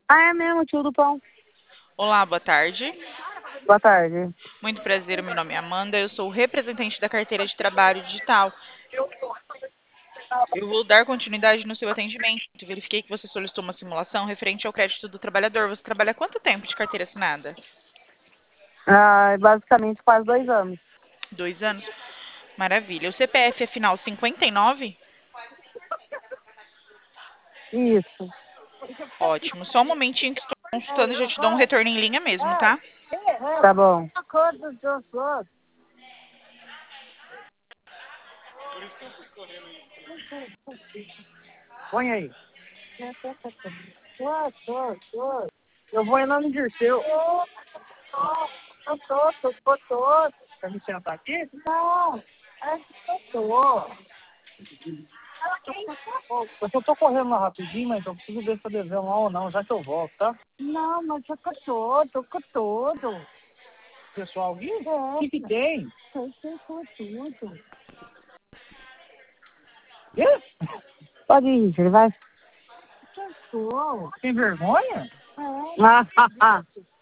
Ah, é mesmo, tio do pão. Olá, boa tarde. Boa tarde. Muito prazer, meu nome é Amanda, eu sou representante da carteira de trabalho digital. Eu vou dar continuidade no seu atendimento. Verifiquei que você solicitou uma simulação referente ao crédito do trabalhador. Você trabalha há quanto tempo de carteira assinada? Ah, basicamente quase 2 anos. 2 anos? Maravilha. O CPF é final 59? Isso. Ótimo. Só um momentinho que estou consultando e já te dou um retorno em linha mesmo, tá? Tá bom. Põe aí. Eu vou em nome de seu. Tô. Quer me sentar aqui? Não. É que eu tô. Porque eu tô correndo lá rapidinho, mas eu preciso ver se eu devendo lá ou não, já que eu volto, tá? Não, mas tô com todo. Pessoal, o que tem? Tudo. Quê? Pode ir, ele vai. Tem vergonha? É.